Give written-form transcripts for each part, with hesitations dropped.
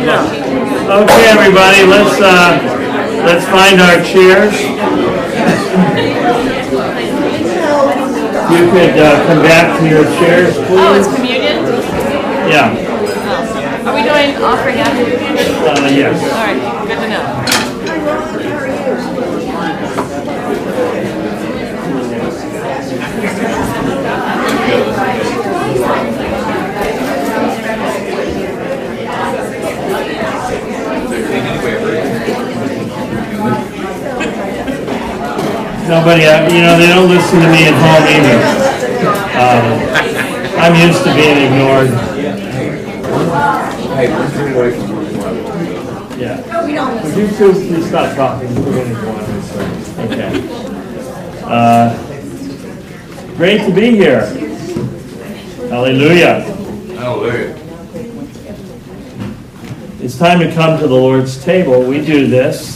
Okay, everybody, let's find our chairs. You could come back to your chairs, please. Oh, it's communion? Yeah. Oh. Are we doing offering after communion? Yes. All right, good to know. Nobody, they don't listen to me at home either. I'm used to being ignored. Yeah. Would you two please stop talking? We're going to go on this. Okay. Great to be here. Hallelujah. Hallelujah. It's time to come to the Lord's table. We do this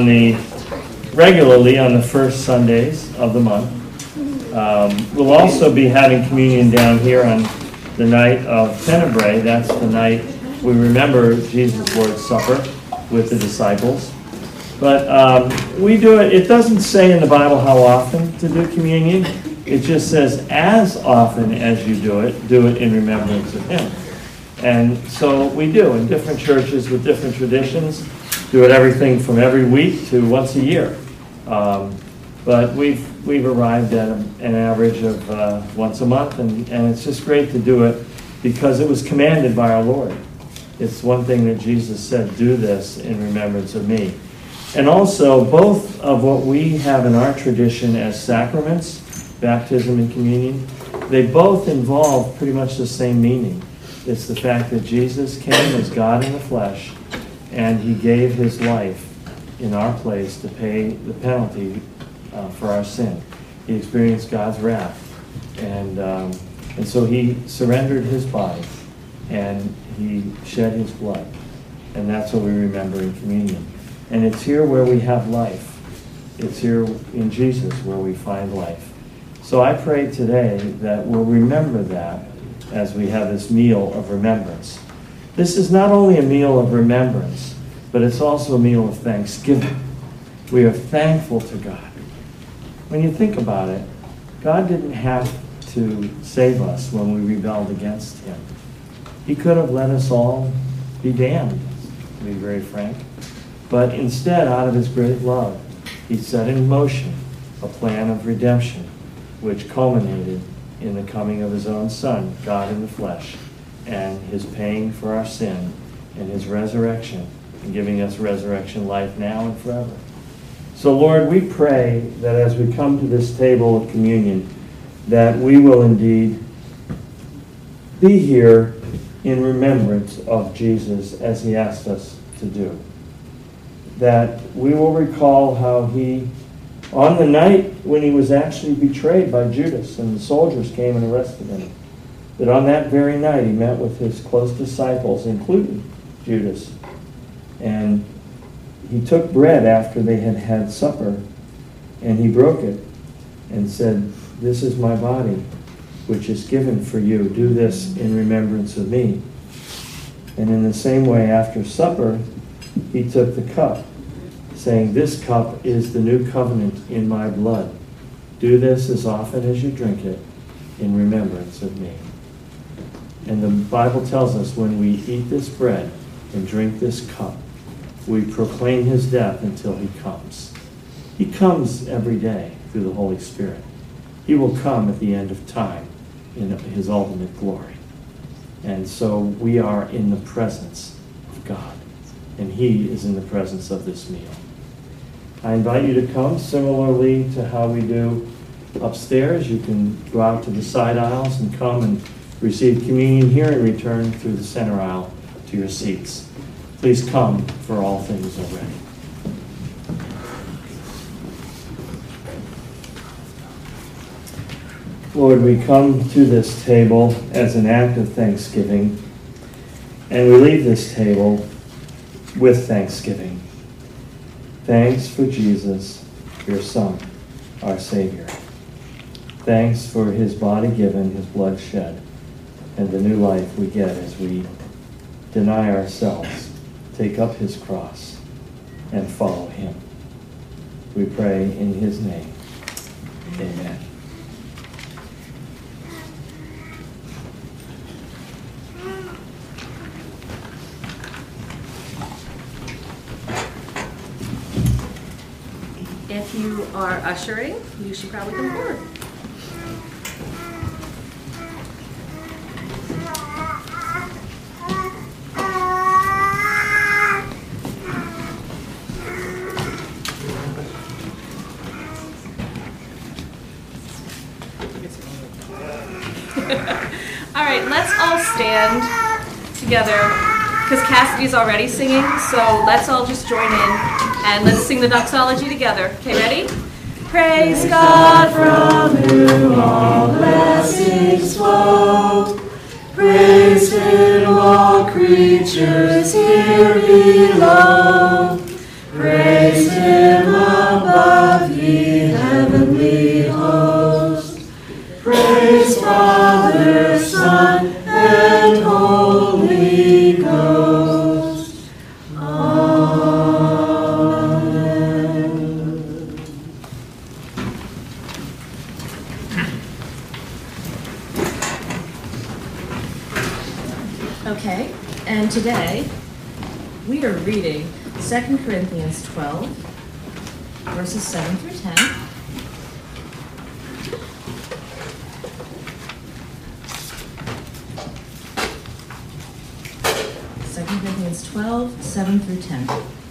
regularly on the first Sundays of the month. We'll also be having communion down here on the night of Tenebrae. That's the night we remember Jesus' Lord's Supper with the disciples. But we do it. It doesn't say in the Bible how often to do communion. It just says as often as you do it in remembrance of Him. And so we do in different churches with different traditions. Do it everything from every week to once a year. But we've arrived at an average of once a month, and it's just great to do it because it was commanded by our Lord. It's one thing that Jesus said, do this in remembrance of me. And also, both of what we have in our tradition as sacraments, baptism and communion, they both involve pretty much the same meaning. It's the fact that Jesus came as God in the flesh, and He gave His life in our place to pay the penalty for our sin. He experienced God's wrath, and so He surrendered His body, and He shed His blood, and that's what we remember in communion. And it's here where we have life. It's here in Jesus where we find life. So I pray today that we'll remember that as we have this meal of remembrance. This is not only a meal of remembrance, but it's also a meal of thanksgiving. We are thankful to God. When you think about it, God didn't have to save us when we rebelled against Him. He could have let us all be damned, to be very frank. But instead, out of His great love, He set in motion a plan of redemption, which culminated in the coming of His own Son, God in the flesh, and His paying for our sin, and His resurrection, and giving us resurrection life now and forever. So, Lord, we pray that as we come to this table of communion, that we will indeed be here in remembrance of Jesus as He asked us to do. That we will recall how He, on the night when He was actually betrayed by Judas and the soldiers came and arrested Him, that on that very night He met with His close disciples, including Judas, and He took bread after they had had supper, and He broke it and said, "This is my body, which is given for you. Do this in remembrance of me." And in the same way, after supper, He took the cup, saying, "This cup is the new covenant in my blood. Do this as often as you drink it in remembrance of me." And the Bible tells us when we eat this bread and drink this cup, we proclaim His death until He comes. He comes every day through the Holy Spirit. He will come at the end of time in His ultimate glory. And so we are in the presence of God, and He is in the presence of this meal. I invite you to come similarly to how we do upstairs. You can go out to the side aisles and come and receive communion here and return through the center aisle to your seats. Please come, for all things are ready. Lord, we come to this table as an act of thanksgiving, and we leave this table with thanksgiving. Thanks for Jesus, your Son, our Savior. Thanks for His body given, His blood shed, and the new life we get as we deny ourselves take up his cross and follow him. We pray in his name. Amen. If you are ushering, you should probably come forward. All right, let's all stand together because Cassidy's already singing, so let's all just join in and let's sing the doxology together. Okay, ready? Praise God from whom all blessings flow. Praise Him, all creatures here below. Praise Him above, ye heavenly host. Praise Father, Son, and Holy Ghost. Amen. Okay, and today we are reading 2 Corinthians 12, verses 7 through 10. 2 Corinthians 12, 7 through 10.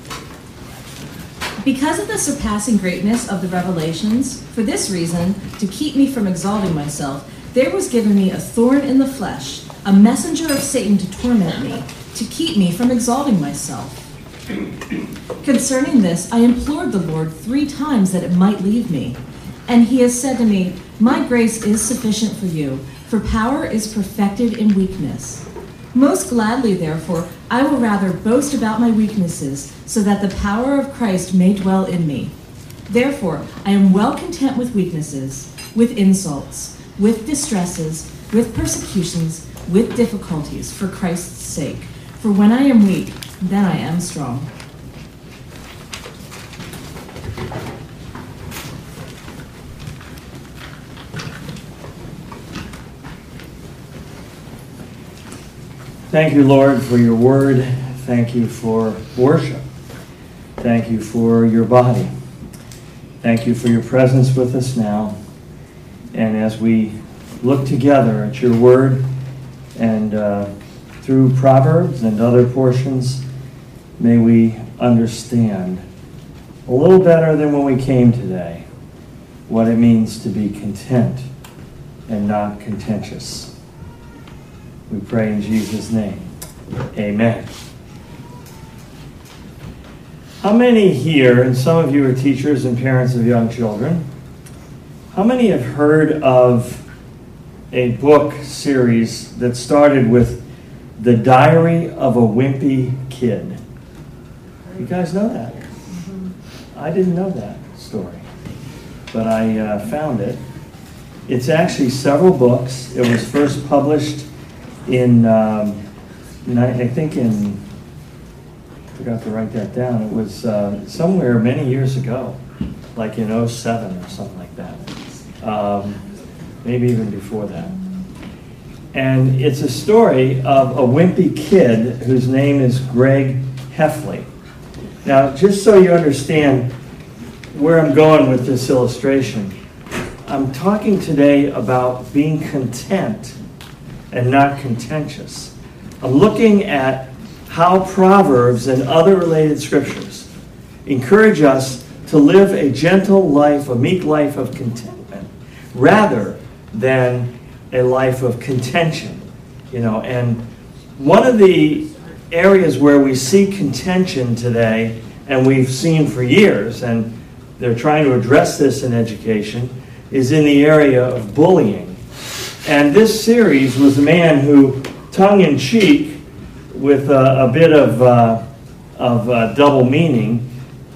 Because of the surpassing greatness of the revelations, for this reason, to keep me from exalting myself, there was given me a thorn in the flesh, a messenger of Satan to torment me, to keep me from exalting myself. Concerning this, I implored the Lord 3 times that it might leave me. And he has said to me, my grace is sufficient for you, for power is perfected in weakness. Most gladly, therefore, I will rather boast about my weaknesses, so that the power of Christ may dwell in me. Therefore, I am well content with weaknesses, with insults, with distresses, with persecutions, with difficulties, for Christ's sake. For when I am weak, then I am strong. Thank you, Lord, for your word. Thank you for worship. Thank you for your body. Thank you for your presence with us now. And as we look together at your word and through Proverbs and other portions, may we understand a little better than when we came today what it means to be content and not contentious. We pray in Jesus' name. Amen. How many here, and some of you are teachers and parents of young children, how many have heard of a book series that started with The Diary of a Wimpy Kid? You guys know that? I didn't know that story, but I found it. It's actually several books. It was first published in, I forgot to write that down. It was somewhere many years ago, like in 2007 or something like that. Maybe even before that. And it's a story of a wimpy kid whose name is Greg Heffley. Now, just so you understand where I'm going with this illustration, I'm talking today about being content and not contentious. I'm looking at how Proverbs and other related scriptures encourage us to live a gentle life, a meek life of contentment, rather than a life of contention. And one of the areas where we see contention today, and we've seen for years, and they're trying to address this in education, is in the area of bullying. And this series was a man who, tongue-in-cheek, with a bit of double meaning,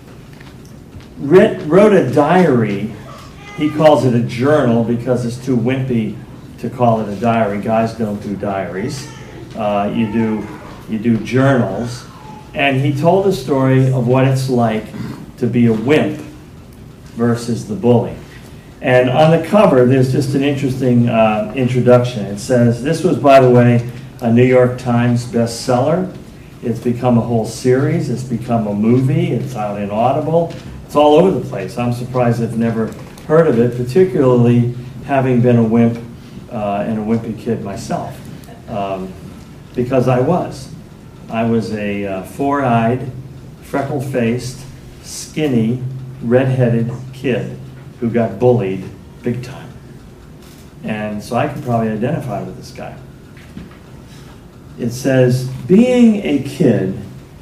wrote a diary. He calls it a journal because it's too wimpy to call it a diary. Guys don't do diaries. You do journals. And he told a story of what it's like to be a wimp versus the bully. And on the cover, there's just an interesting introduction. It says, this was, by the way, a New York Times bestseller. It's become a whole series. It's become a movie. It's out in Audible. It's all over the place. I'm surprised I've never heard of it, particularly having been a wimp and a wimpy kid myself, because I was. I was a four-eyed, freckle-faced, skinny, red-headed kid who got bullied big time. And so I could probably identify with this guy. It says, being a kid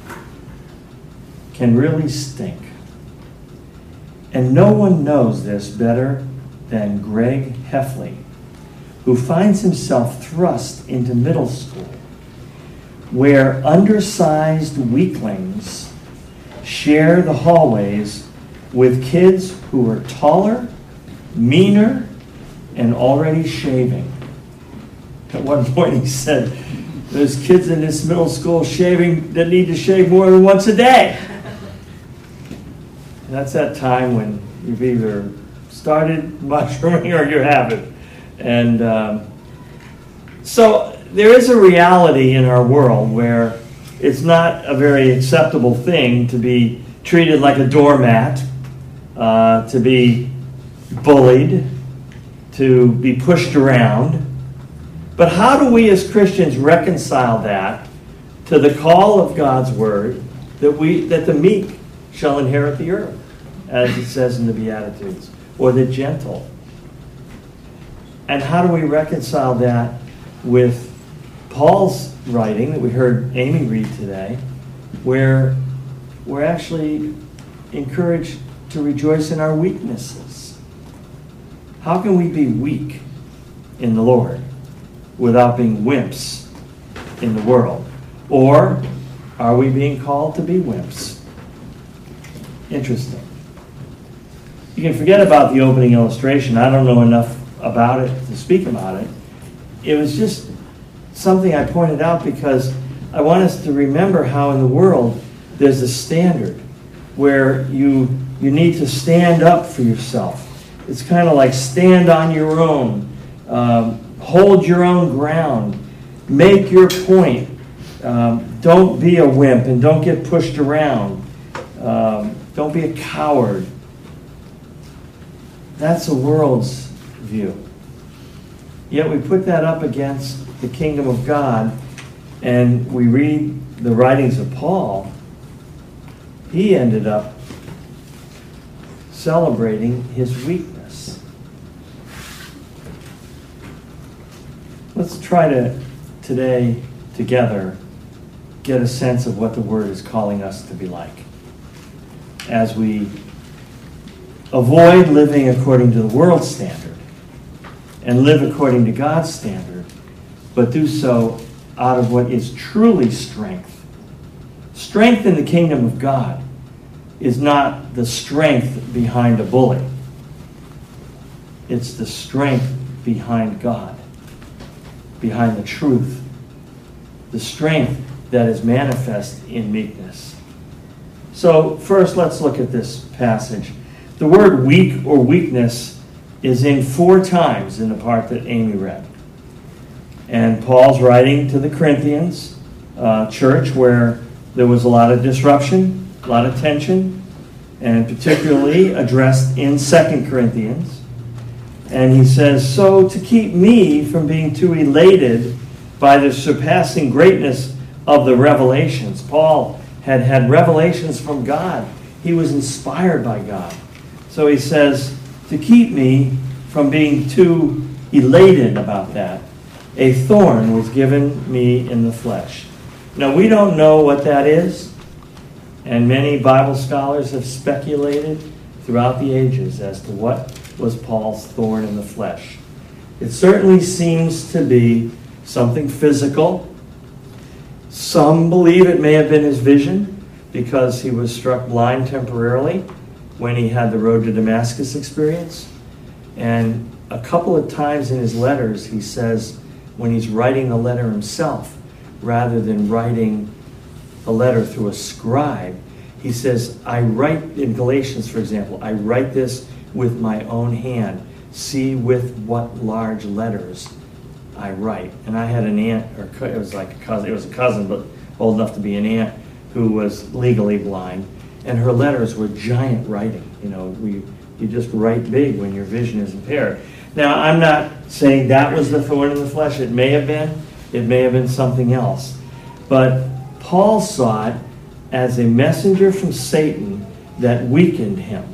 can really stink. And no one knows this better than Greg Heffley, who finds himself thrust into middle school, where undersized weaklings share the hallways with kids who are taller, meaner, and already shaving. At one point he said, there's kids in this middle school shaving that need to shave more than once a day. And that's that time when you've either started mushrooming or you haven't. And so there is a reality in our world where it's not a very acceptable thing to be treated like a doormat, to be bullied, to be pushed around. But how do we as Christians reconcile that to the call of God's word that the meek shall inherit the earth, as it says in the Beatitudes, or the gentle? And how do we reconcile that with Paul's writing that we heard Amy read today, where we're actually encouraged to rejoice in our weaknesses? How can we be weak in the Lord without being wimps in the world? Or are we being called to be wimps? Interesting. You can forget about the opening illustration. I don't know enough about it to speak about it. It was just something I pointed out because I want us to remember how in the world there's a standard where you need to stand up for yourself. It's kind of like stand on your own. Hold your own ground. Make your point. Don't be a wimp and don't get pushed around. Don't be a coward. That's the world's view. Yet we put that up against the kingdom of God, and we read the writings of Paul. He ended up celebrating his weakness. Let's try to, today, together, get a sense of what the Word is calling us to be like as we avoid living according to the world's standard and live according to God's standard, but do so out of what is truly strength. Strength in the kingdom of God is not the strength behind a bully. It's the strength behind God, behind the truth, the strength that is manifest in meekness. So first, let's look at this passage. The word weak or weakness is in 4 times in the part that Amy read. And Paul's writing to the Corinthians church where there was a lot of disruption, a lot of tension, and particularly addressed in 2 Corinthians. And he says, so to keep me from being too elated by the surpassing greatness of the revelations. Paul had had revelations from God. He was inspired by God. So he says, to keep me from being too elated about that, a thorn was given me in the flesh. Now, we don't know what that is, and many Bible scholars have speculated throughout the ages as to what was Paul's thorn in the flesh. It certainly seems to be something physical. Some believe it may have been his vision because he was struck blind temporarily when he had the road to Damascus experience. And a couple of times in his letters, he says, when he's writing the letter himself, rather than writing a letter through a scribe. He says, I write, in Galatians, for example, I write this with my own hand. See with what large letters I write. And I had an aunt, or it was like a cousin, it was a cousin, but old enough to be an aunt, who was legally blind. And her letters were giant writing. You know, you just write big when your vision is impaired. Now, I'm not saying that was the thorn in the flesh. It may have been. It may have been something else. But Paul saw it as a messenger from Satan that weakened him.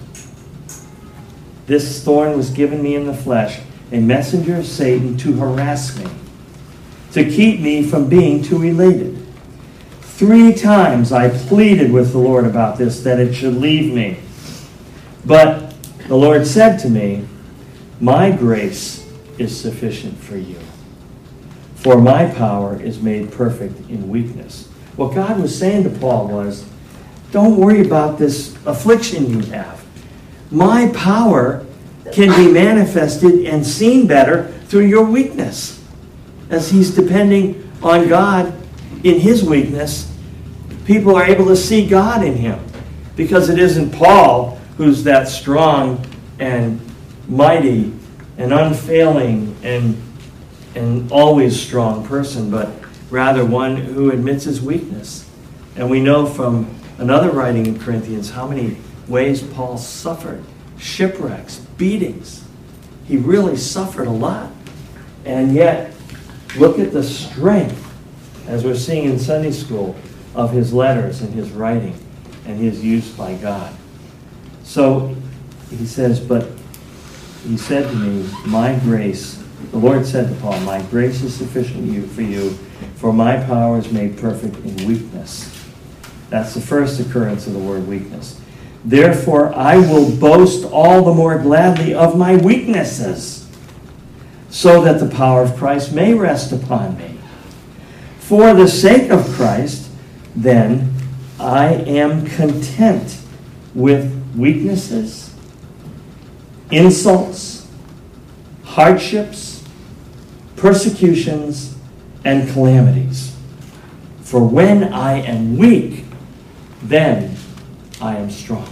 This thorn was given me in the flesh, a messenger of Satan to harass me, to keep me from being too elated. 3 times I pleaded with the Lord about this, that it should leave me. But the Lord said to me, my grace is sufficient for you, for my power is made perfect in weakness. What God was saying to Paul was, don't worry about this affliction you have. My power can be manifested and seen better through your weakness. As he's depending on God in his weakness, people are able to see God in him. Because it isn't Paul who's that strong and mighty and unfailing and always strong person, but rather one who admits his weakness. And we know from another writing in Corinthians how many ways Paul suffered. Shipwrecks, beatings. He really suffered a lot. And yet, look at the strength, as we're seeing in Sunday school, of his letters and his writing and his use by God. So he says, but he said to me, my grace, the Lord said to Paul, my grace is sufficient for you, for my power is made perfect in weakness. That's the first occurrence of the word weakness. Therefore, I will boast all the more gladly of my weaknesses, so that the power of Christ may rest upon me. For the sake of Christ, then, I am content with weaknesses, insults, hardships, persecutions, and calamities. For when I am weak, then I am strong.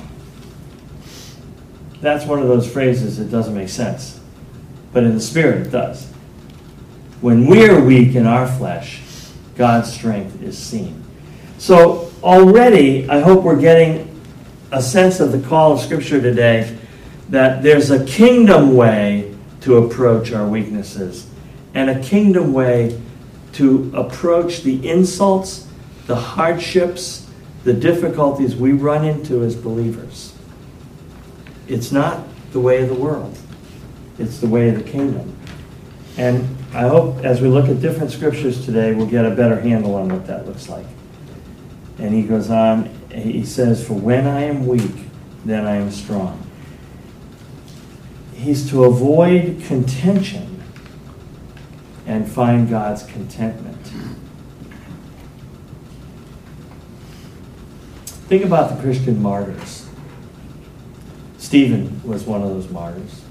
That's one of those phrases that doesn't make sense. But in the Spirit it does. When we're weak in our flesh, God's strength is seen. So already, I hope we're getting a sense of the call of Scripture today, that there's a kingdom way to approach our weaknesses, and a kingdom way to approach the insults, the hardships, the difficulties we run into as believers. It's not the way of the world. It's the way of the kingdom. And I hope as we look at different scriptures today, we'll get a better handle on what that looks like. And he goes on, he says, for when I am weak, then I am strong. He's to avoid contention and find God's contentment. Think about the Christian martyrs. Stephen was one of those martyrs.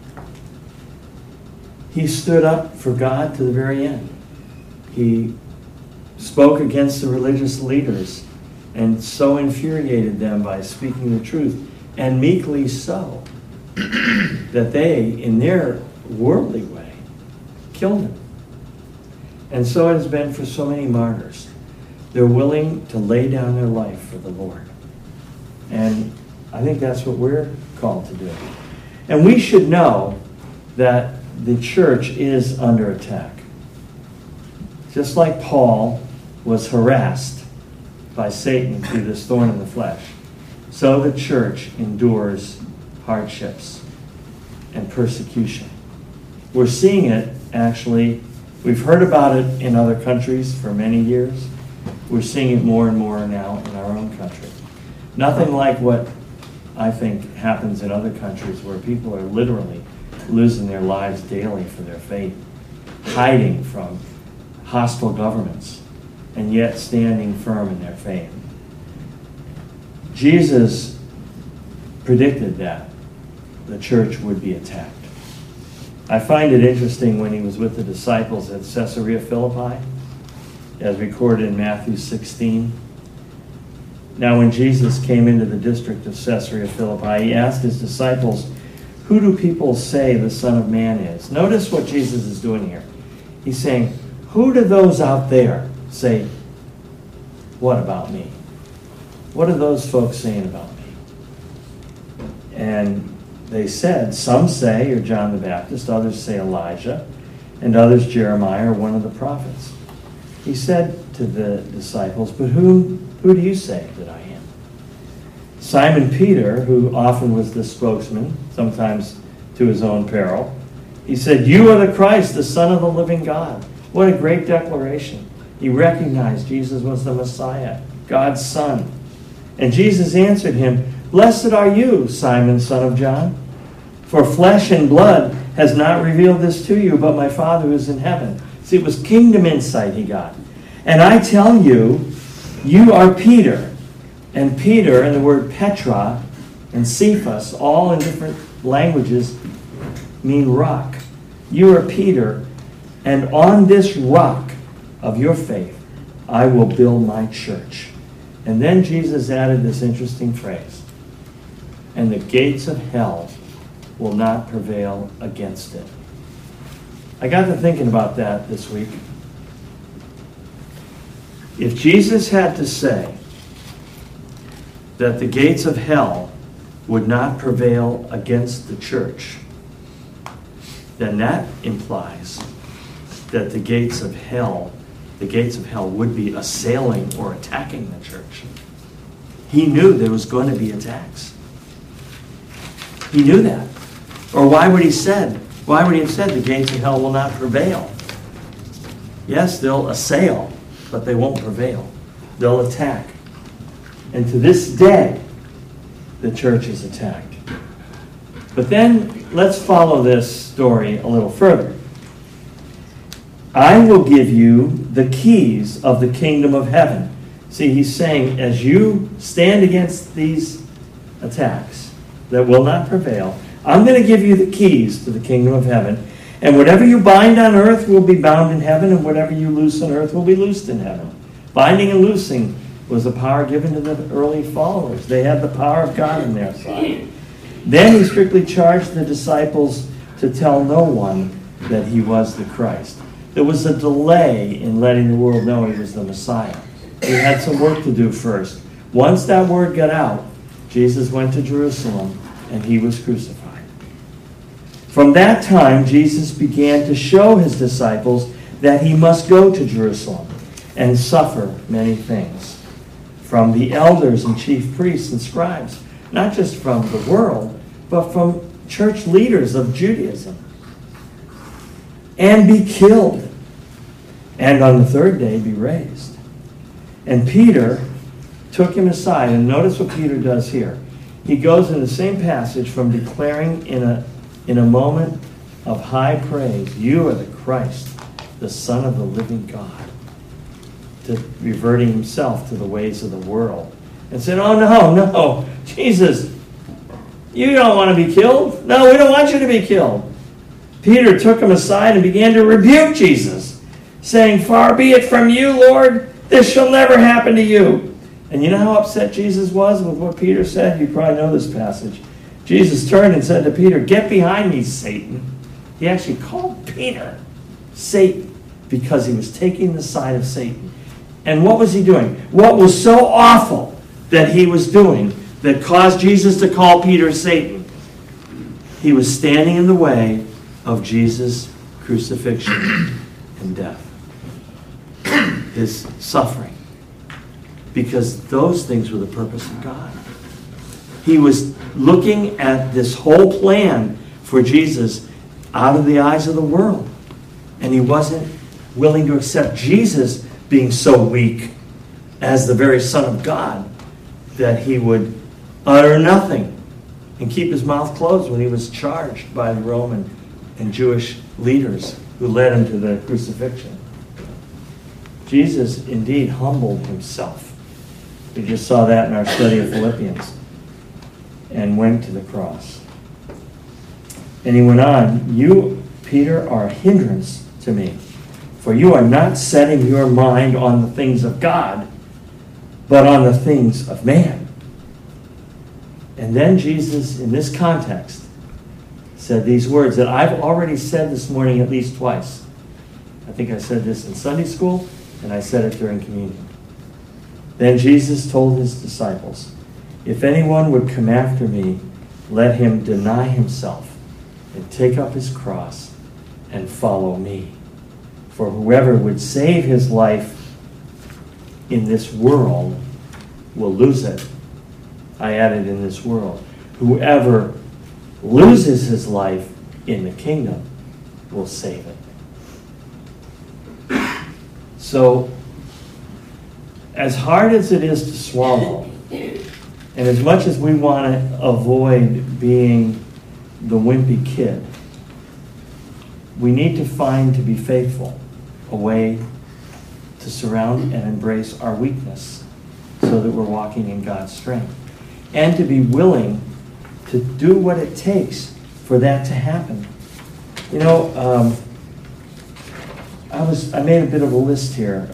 He stood up for God to the very end. He spoke against the religious leaders and so infuriated them by speaking the truth, and meekly so, that they, in their worldly way, killed him. And so it has been for so many martyrs. They're willing to lay down their life for the Lord. And I think that's what we're called to do. And we should know that the church is under attack. Just like Paul was harassed by Satan through this thorn in the flesh, so the church endures hardships and persecution. We're seeing it, actually. We've heard about it in other countries for many years. We're seeing it more and more now in our own country. Nothing like what I think happens in other countries, where people are literally losing their lives daily for their faith, hiding from hostile governments, and yet standing firm in their faith. Jesus predicted that the church would be attacked. I find it interesting when he was with the disciples at Caesarea Philippi, as recorded in Matthew 16. Now when Jesus came into the district of Caesarea Philippi, he asked his disciples, "Who do people say the Son of Man is?" Notice what Jesus is doing here. He's saying, who do those out there say, what about me? What are those folks saying about me? And they said, some say you're John the Baptist, others say Elijah, and others Jeremiah or one of the prophets. He said to the disciples, "But who do you say that I am?" Simon Peter, who often was the spokesman, sometimes to his own peril, he said, "You are the Christ, the Son of the living God." What a great declaration. He recognized Jesus was the Messiah, God's Son. And Jesus answered him, "Blessed are you, Simon, son of John, for flesh and blood has not revealed this to you, but my Father who is in heaven." See, it was kingdom insight he got. "And I tell you, you are Peter." And Peter, and the word Petra and Cephas, all in different languages, mean rock. You are Peter, and on this rock of your faith, I will build my church. And then Jesus added this interesting phrase, "And the gates of hell will not prevail against it." I got to thinking about that this week. If Jesus had to say that the gates of hell would not prevail against the church, then that implies that the gates of hell would be assailing or attacking the church. He knew there was going to be attacks. He knew that. Or why would he have said the gates of hell will not prevail? Yes, they'll assail, but they won't prevail. They'll attack. And to this day, the church is attacked. But then let's follow this story a little further. "I will give you the keys of the kingdom of heaven." See, he's saying, as you stand against these attacks that will not prevail, I'm going to give you the keys to the kingdom of heaven. And whatever you bind on earth will be bound in heaven, and whatever you loose on earth will be loosed in heaven. Binding and loosing was the power given to the early followers. They had the power of God on their side. Then he strictly charged the disciples to tell no one that he was the Christ. There was a delay in letting the world know he was the Messiah. He had some work to do first. Once that word got out, Jesus went to Jerusalem and he was crucified. From that time, Jesus began to show his disciples that he must go to Jerusalem and suffer many things from the elders and chief priests and scribes, not just from the world, but from church leaders of Judaism, and be killed, and on the third day be raised. And Peter took him aside, and notice what Peter does here. He goes in the same passage from declaring in a moment of high praise, "You are the Christ, the Son of the living God," to reverting himself to the ways of the world, and said, "Oh, no, Jesus, you don't want to be killed. No, we don't want you to be killed." Peter took him aside and began to rebuke Jesus, saying, "Far be it from you, Lord, this shall never happen to you." And you know how upset Jesus was with what Peter said? You probably know this passage. Jesus turned and said to Peter, "Get behind me, Satan." He actually called Peter Satan because he was taking the side of Satan. And what was he doing? What was so awful that he was doing that caused Jesus to call Peter Satan? He was standing in the way of Jesus' crucifixion and death, his suffering, because those things were the purpose of God. He was looking at this whole plan for Jesus out of the eyes of the world, and he wasn't willing to accept Jesus being so weak as the very Son of God that he would utter nothing and keep his mouth closed when he was charged by the Roman and Jewish leaders who led him to the crucifixion. Jesus indeed humbled himself. We just saw that in our study of Philippians, and went to the cross. And he went on, "You, Peter, are a hindrance to me, for you are not setting your mind on the things of God, but on the things of man. And then Jesus, in this context, said these words that I've already said this morning at least twice. I think I said this in Sunday school, and I said it during communion. Then Jesus told his disciples, if anyone would come after me, let him deny himself and take up his cross and follow me. For whoever would save his life in this world will lose it. I added in this world. Whoever loses his life in the kingdom will save it. So, as hard as it is to swallow, and as much as we want to avoid being the wimpy kid, we need to find, to be faithful, a way to surround and embrace our weakness so that we're walking in God's strength. And to be willing to do what it takes for that to happen. You know, I made a bit of a list here.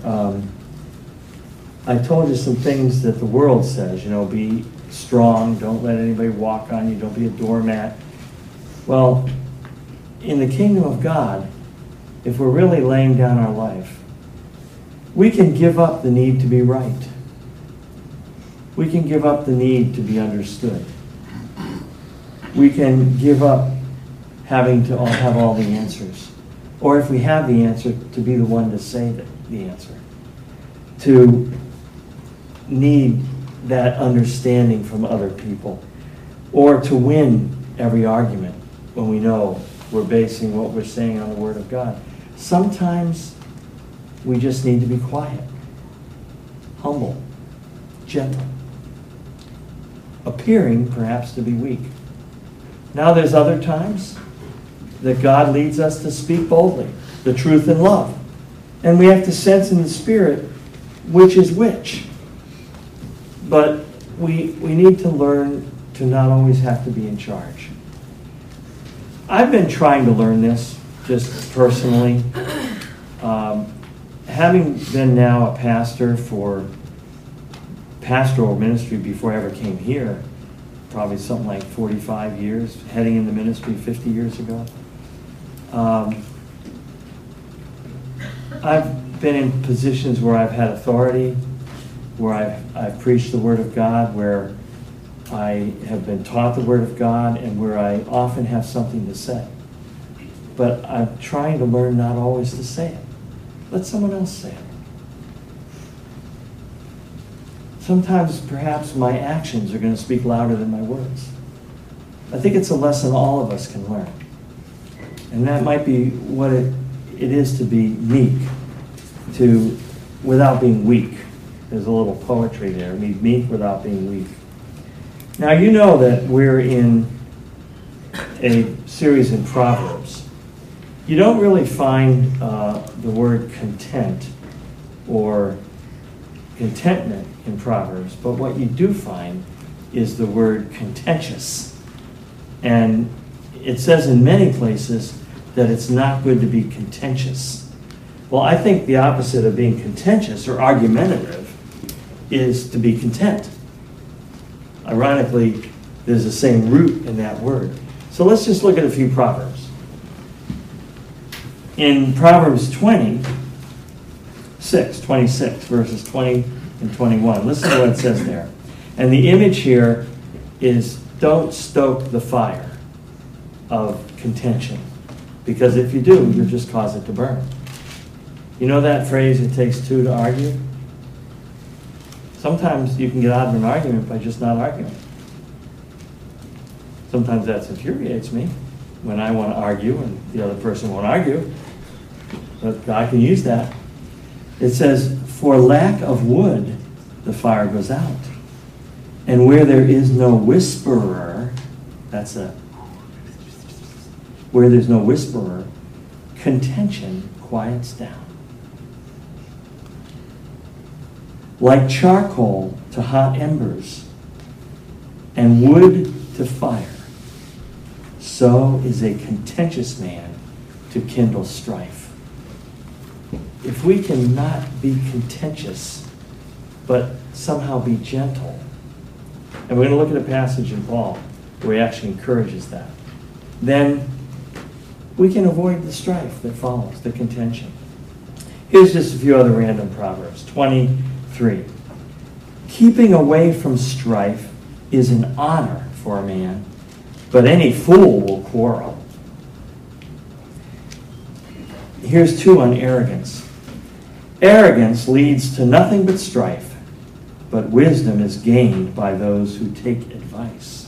I told you some things that the world says, you know, be strong, don't let anybody walk on you, don't be a doormat. Well, in the kingdom of God, if we're really laying down our life, we can give up the need to be right. We can give up the need to be understood. We can give up having to have all the answers. Or if we have the answer, to be the one to say the answer. To need that understanding from other people. Or to win every argument when we know we're basing what we're saying on the Word of God. Sometimes we just need to be quiet, humble, gentle, appearing perhaps to be weak. Now there's other times that God leads us to speak boldly, the truth in love. And we have to sense in the Spirit which is which. But we need to learn to not always have to be in charge. I've been trying to learn this just personally. Having been now a pastor for pastoral ministry before I ever came here, probably something like 45 years, heading into ministry 50 years ago. I've been in positions where I've had authority, where I've preached the Word of God, where I have been taught the Word of God, and where I often have something to say. But I'm trying to learn not always to say it. Let someone else say it. Sometimes, perhaps, my actions are going to speak louder than my words. I think it's a lesson all of us can learn. And that might be what it is to be meek, without being weak. There's a little poetry there. Be meek without being weak. Now, you know that we're in a series in Proverbs. You don't really find the word content or contentment in Proverbs, but what you do find is the word contentious. And it says in many places that it's not good to be contentious. Well, I think the opposite of being contentious or argumentative is to be content. Ironically, there's the same root in that word. So let's just look at a few Proverbs. In Proverbs 26, verses 20 and 21, listen to what it says there. And the image here is, don't stoke the fire of contention, because if you do, you'll just cause it to burn. You know that phrase, it takes two to argue? Sometimes you can get out of an argument by just not arguing. Sometimes that infuriates me when I want to argue and the other person won't argue. But God can use that. It says, for lack of wood, the fire goes out. And where there is no whisperer, where there's no whisperer, contention quiets down. Like charcoal to hot embers and wood to fire, so is a contentious man to kindle strife. If we cannot be contentious, but somehow be gentle. And we're going to look at a passage in Paul where he actually encourages that. Then we can avoid the strife that follows, the contention. Here's just a few other random proverbs. 23. Keeping away from strife is an honor for a man, but any fool will quarrel. Here's 2 on arrogance. Arrogance leads to nothing but strife, but wisdom is gained by those who take advice.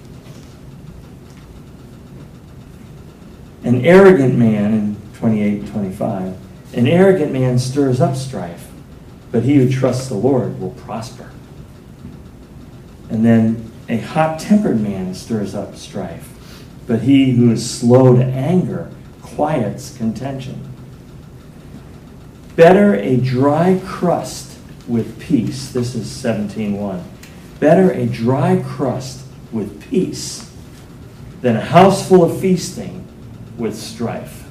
An arrogant man, in 28-25, an arrogant man stirs up strife, but he who trusts the Lord will prosper. And then a hot-tempered man stirs up strife, but he who is slow to anger quiets contention. Better a dry crust with peace. This is 17:1. Better a dry crust with peace than a house full of feasting with strife.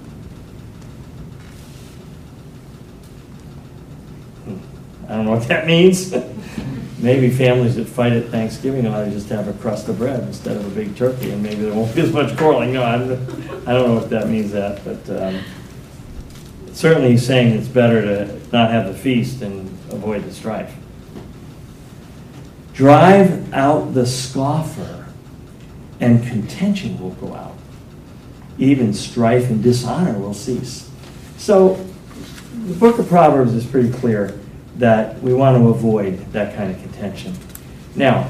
I don't know what that means. Maybe families that fight at Thanksgiving ought to just have a crust of bread instead of a big turkey, and maybe there won't be as much quarreling. No, I don't know if that means that, but certainly he's saying it's better to not have the feast and avoid the strife. Drive out the scoffer, and contention will go out. Even strife and dishonor will cease. So the book of Proverbs is pretty clear that we want to avoid that kind of contention. Now,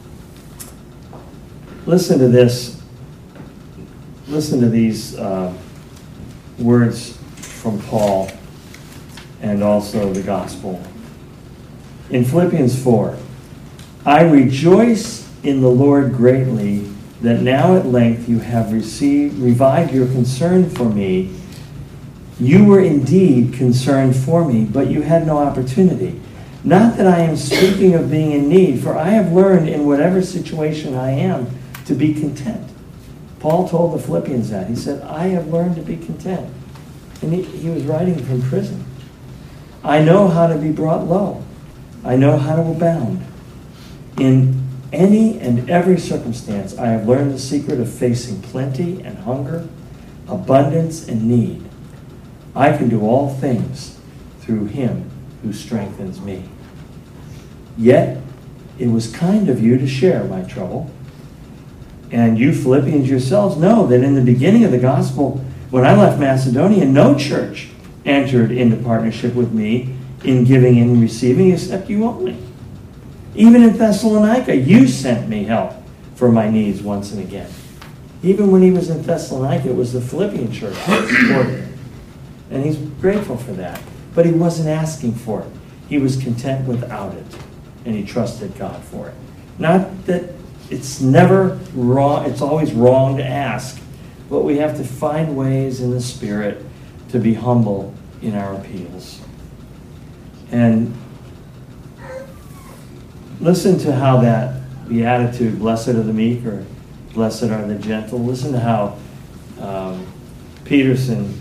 listen to this. Listen to these words from Paul and also the gospel. In Philippians 4, I rejoice in the Lord greatly that now at length you have revived your concern for me. You were indeed concerned for me, but you had no opportunity. Not that I am speaking of being in need, for I have learned in whatever situation I am to be content. Paul told the Philippians that. He said, I have learned to be content. And he was writing from prison. I know how to be brought low. I know how to abound. In any and every circumstance, I have learned the secret of facing plenty and hunger, abundance and need. I can do all things through him who strengthens me. Yet, it was kind of you to share my trouble. And you Philippians yourselves know that in the beginning of the gospel, when I left Macedonia, no church entered into partnership with me in giving and receiving except you only. Even in Thessalonica, you sent me help for my needs once and again. Even when he was in Thessalonica, it was the Philippian church that supported him. And he's grateful for that. But he wasn't asking for it. He was content without it. And he trusted God for it. Not that it's never wrong, it's always wrong to ask. But we have to find ways in the Spirit to be humble in our appeals. And listen to how that beatitude, blessed are the meek, or blessed are the gentle. Listen to how Peterson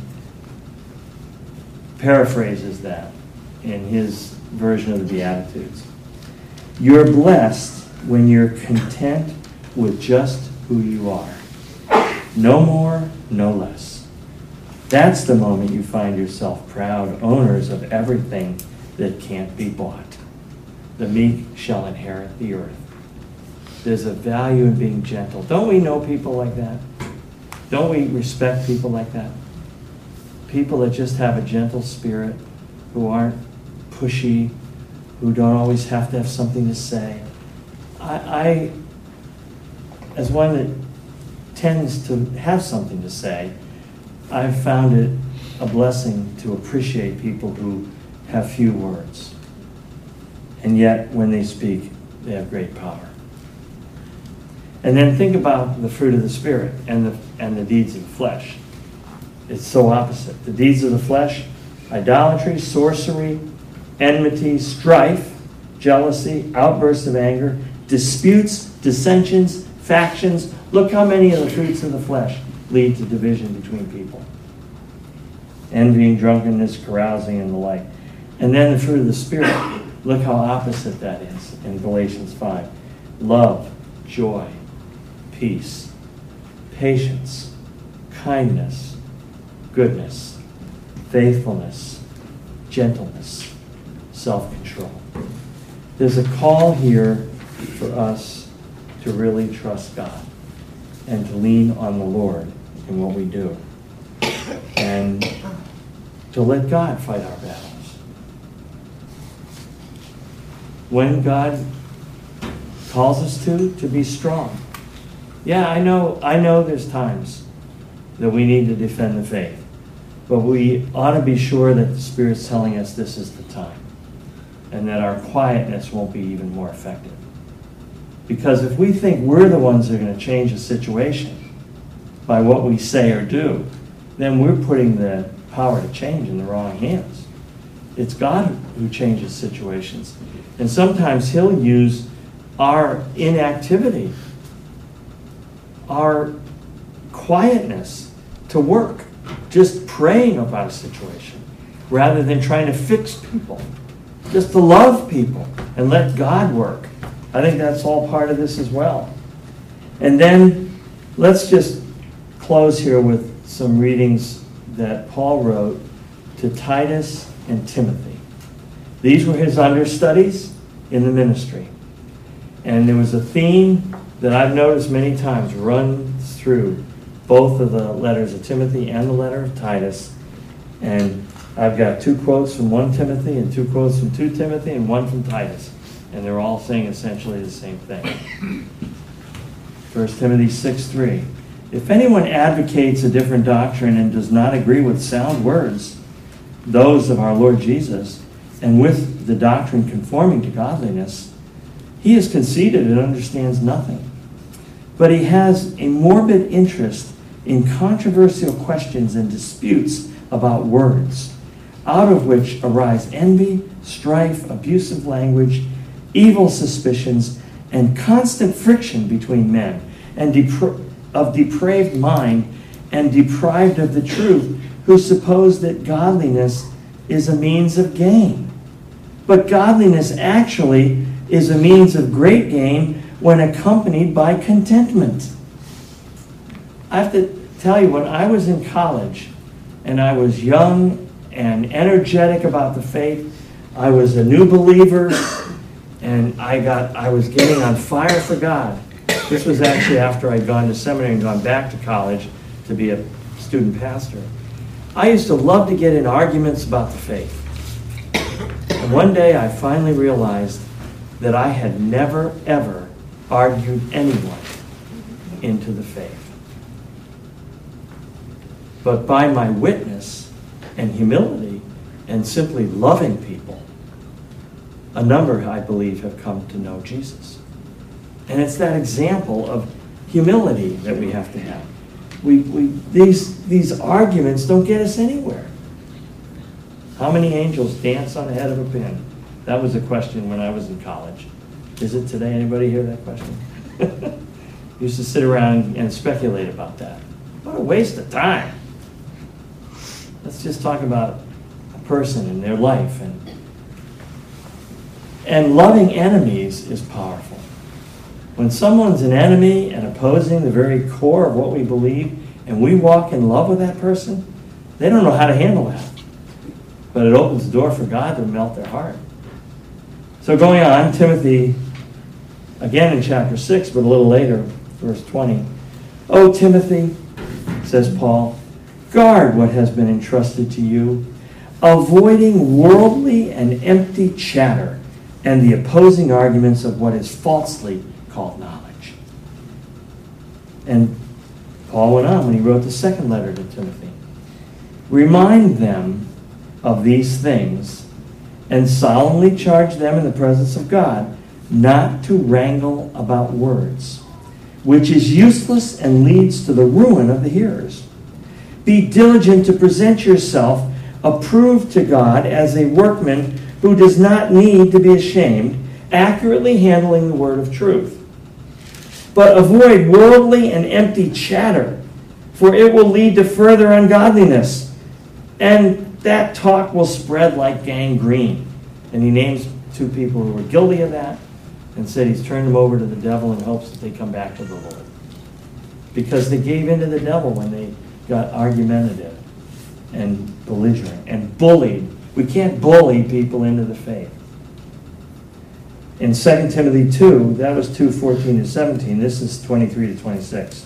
paraphrases that in his version of the Beatitudes. You're blessed when you're content with just who you are. No more, no less. That's the moment you find yourself proud owners of everything that can't be bought. The meek shall inherit the earth. There's a value in being gentle. Don't we know people like that? Don't we respect people like that? People that just have a gentle spirit, who aren't pushy, who don't always have to have something to say. I as one that tends to have something to say, I've found it a blessing to appreciate people who have few words. And yet, when they speak, they have great power. And then think about the fruit of the Spirit and the deeds of the flesh. It's so opposite. The deeds of the flesh, idolatry, sorcery, enmity, strife, jealousy, outbursts of anger, disputes, dissensions, factions. Look how many of the fruits of the flesh lead to division between people. Envying, drunkenness, carousing, and the like. And then the fruit of the Spirit, Look how opposite that is in Galatians 5. Love, joy, peace, patience, kindness, goodness, faithfulness, gentleness, self-control. There's a call here for us to really trust God and to lean on the Lord in what we do. And to let God fight our battles. When God calls us to be strong. Yeah, I know there's times that we need to defend the faith. But we ought to be sure that the Spirit's telling us this is the time. And that our quietness won't be even more effective. Because if we think we're the ones that are going to change a situation by what we say or do, then we're putting the power to change in the wrong hands. It's God who changes situations. And sometimes He'll use our inactivity, our quietness to work, just praying about a situation, rather than trying to fix people, just to love people and let God work. I think that's all part of this as well. And then let's just close here with some readings that Paul wrote to Titus and Timothy. These were his understudies in the ministry. And there was a theme that I've noticed many times runs through both of the letters of Timothy and the letter of Titus. And I've got 2 quotes from 1 Timothy and 2 quotes from 2 Timothy and 1 from Titus. And they're all saying essentially the same thing. 1 Timothy 6:3. If anyone advocates a different doctrine and does not agree with sound words, those of our Lord Jesus, and with the doctrine conforming to godliness, he is conceited and understands nothing. But he has a morbid interest in controversial questions and disputes about words, out of which arise envy, strife, abusive language, evil suspicions, and constant friction between men, and of depraved mind, and deprived of the truth, who suppose that godliness is a means of gain. But godliness actually is a means of great gain when accompanied by contentment. I have to tell you, when I was in college and I was young and energetic about the faith, I was a new believer, and I was getting on fire for God. This was actually after I'd gone to seminary and gone back to college to be a student pastor. I used to love to get in arguments about the faith. And one day I finally realized that I had never, ever argued anyone into the faith. But by my witness and humility and simply loving people, a number, I believe, have come to know Jesus. And it's that example of humility that we have to have. These arguments don't get us anywhere. How many angels dance on the head of a pin? That was a question when I was in college. Is it today? Anybody hear that question? Used to sit around and speculate about that. What a waste of time. Let's just talk about a person and their life. And loving enemies is powerful. When someone's an enemy and opposing the very core of what we believe, and we walk in love with that person, they don't know how to handle that. But it opens the door for God to melt their heart. So going on, Timothy, again in chapter 6, but a little later, verse 20. "O Timothy," says Paul, "guard what has been entrusted to you, avoiding worldly and empty chatter and the opposing arguments of what is falsely called knowledge." And Paul went on when he wrote the second letter to Timothy. "Remind them of these things and solemnly charge them in the presence of God not to wrangle about words, which is useless and leads to the ruin of the hearers. Be diligent to present yourself approved to God as a workman who does not need to be ashamed, accurately handling the word of truth. But avoid worldly and empty chatter, for it will lead to further ungodliness, and that talk will spread like gangrene." And he names two people who were guilty of that and said he's turned them over to the devil in hopes that they come back to the Lord. Because they gave in to the devil when they got argumentative and belligerent and bullied. We can't bully people into the faith. In 2 Timothy 2, that was 2:14 to 17. This is 23 to 26.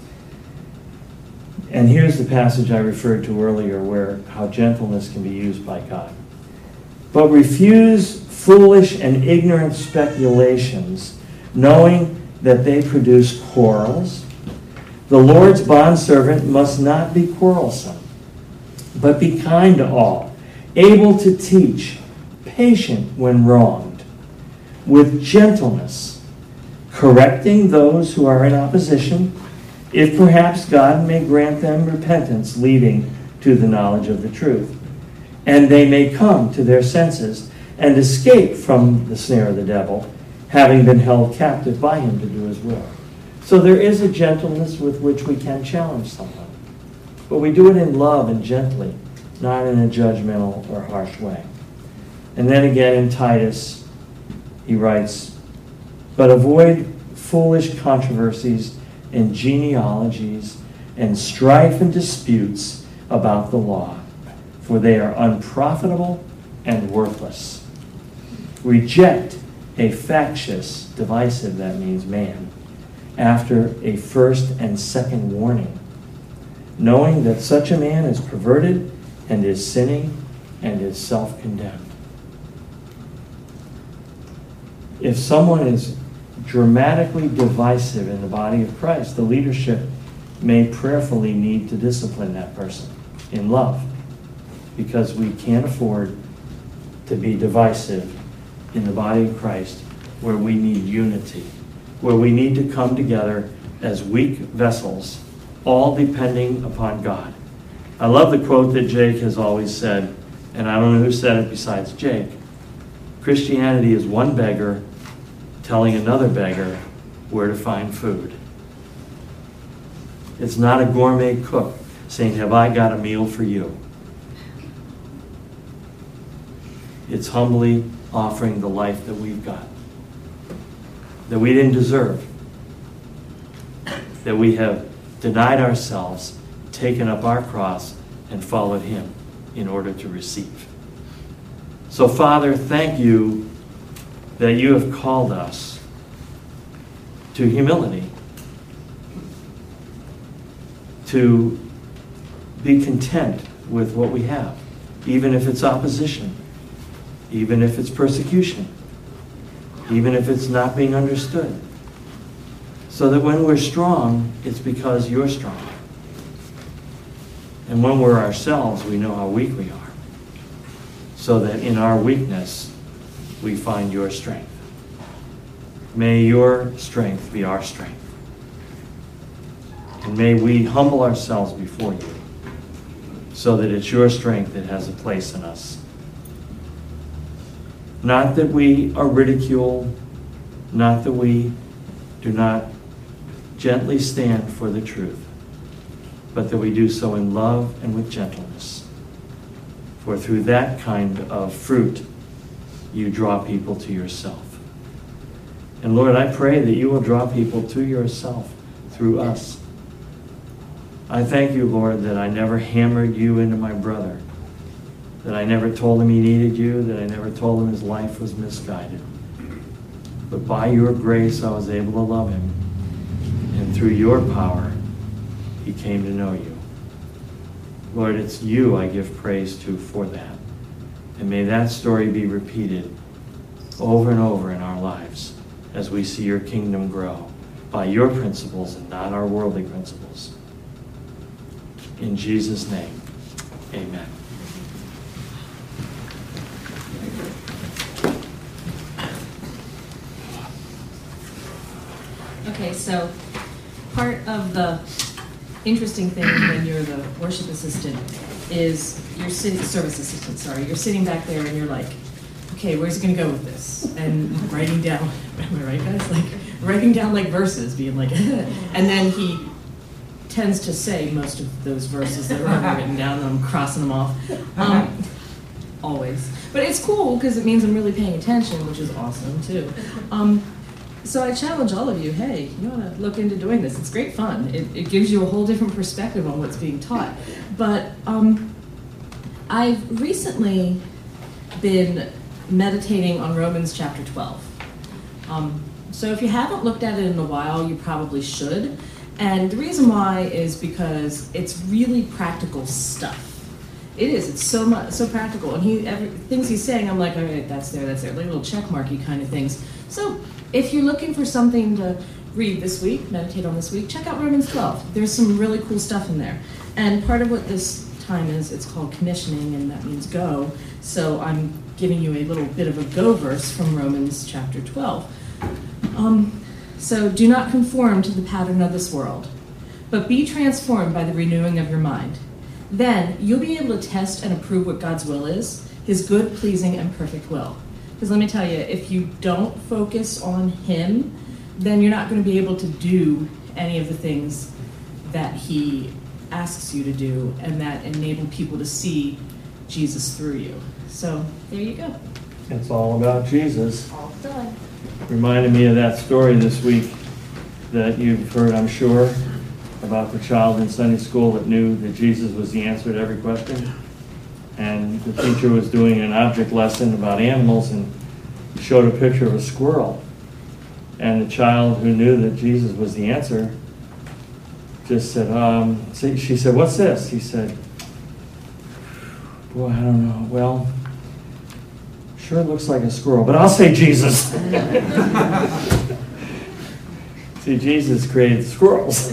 And here's the passage I referred to earlier where how gentleness can be used by God. But refuse foolish and ignorant speculations, knowing that they produce quarrels. The Lord's bondservant must not be quarrelsome, but be kind to all, able to teach, patient when wronged, with gentleness, correcting those who are in opposition, if perhaps God may grant them repentance leading to the knowledge of the truth, and they may come to their senses and escape from the snare of the devil, having been held captive by him to do his will. So there is a gentleness with which we can challenge someone, but we do it in love and gently, not in a judgmental or harsh way. And then again in Titus, he writes, but avoid foolish controversies and genealogies and strife and disputes about the law, for they are unprofitable and worthless. Reject a factious, divisive, that means man, after a first and second warning, knowing that such a man is perverted and is sinning and is self-condemned. If someone is dramatically divisive in the body of Christ, the leadership may prayerfully need to discipline that person in love, because we can't afford to be divisive in the body of Christ where we need unity, where we need to come together as weak vessels, all depending upon God. I love the quote that Jake has always said, and I don't know who said it besides Jake. Christianity is one beggar telling another beggar where to find food. It's not a gourmet cook saying, have I got a meal for you? It's humbly offering the life that we've got, that we didn't deserve, that we have denied ourselves, taken up our cross, and followed him in order to receive. So, Father, thank you that you have called us to humility, to be content with what we have, even if it's opposition, even if it's persecution, even if it's not being understood. So that when we're strong, it's because you're strong. And when we're ourselves, we know how weak we are. So that in our weakness, we find your strength. May your strength be our strength. And may we humble ourselves before you so that it's your strength that has a place in us. Not that we are ridiculed, not that we do not gently stand for the truth, but that we do so in love and with gentleness. For through that kind of fruit, you draw people to yourself. And Lord, I pray that you will draw people to yourself through us. I thank you, Lord, that I never hammered you into my brother, that I never told him he needed you, that I never told him his life was misguided. But by your grace, I was able to love him. And through your power, he came to know you. Lord, it's you I give praise to for that. And may that story be repeated over and over in our lives as we see your kingdom grow by your principles and not our worldly principles. In Jesus' name, amen. Okay, so part of the interesting thing when you're the worship assistant is you're sitting, service assistant, sorry, you're sitting back there and you're like, okay, where's it gonna go with this? And writing down, am I right guys? Like writing down like verses, being like, and then he tends to say most of those verses that are already written down and I'm crossing them off. always. But it's cool because it means I'm really paying attention, which is awesome too. So I challenge all of you, hey, you want to look into doing this. It's great fun. It gives you a whole different perspective on what's being taught. But I've recently been meditating on Romans chapter 12. So if you haven't looked at it in a while, you probably should. And the reason why is because it's really practical stuff. It is. It's so practical. And things he's saying, I'm like, all right, that's there, like little check marky kind of things. So if you're looking for something to read this week, meditate on this week, check out Romans 12. There's some really cool stuff in there. And part of what this time is, it's called commissioning, and that means go. So I'm giving you a little bit of a go verse from Romans chapter 12. So do not conform to the pattern of this world, but be transformed by the renewing of your mind. Then you'll be able to test and approve what God's will is, his good, pleasing, and perfect will. Because let me tell you, if you don't focus on him, then you're not going to be able to do any of the things that he asks you to do and that enable people to see Jesus through you. So there you go. It's all about Jesus. All done. Reminded me of that story this week that you've heard, I'm sure, about the child in Sunday school that knew that Jesus was the answer to every question. And the teacher was doing an object lesson about animals and showed a picture of a squirrel. And the child who knew that Jesus was the answer just said, she said, what's this? He said, boy, I don't know. Well, sure looks like a squirrel, but I'll say Jesus. See, Jesus created squirrels.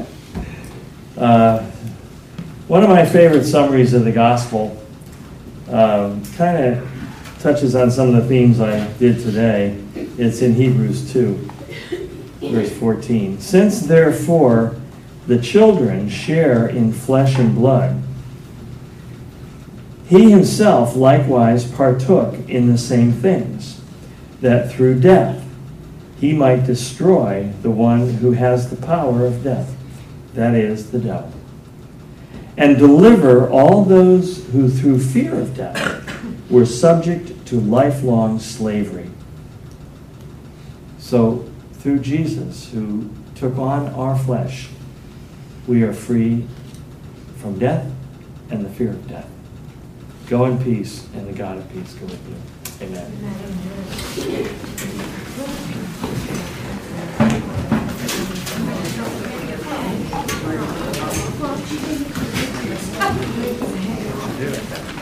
One of my favorite summaries of the gospel kind of touches on some of the themes I did today. It's in Hebrews 2, verse 14. Since therefore the children share in flesh and blood, he himself likewise partook in the same things, that through death he might destroy the one who has the power of death, that is, the devil, and deliver all those who through fear of death were subject to lifelong slavery. So through Jesus, who took on our flesh, we are free from death and the fear of death. Go in peace, and the God of peace go with you. Amen. Amen.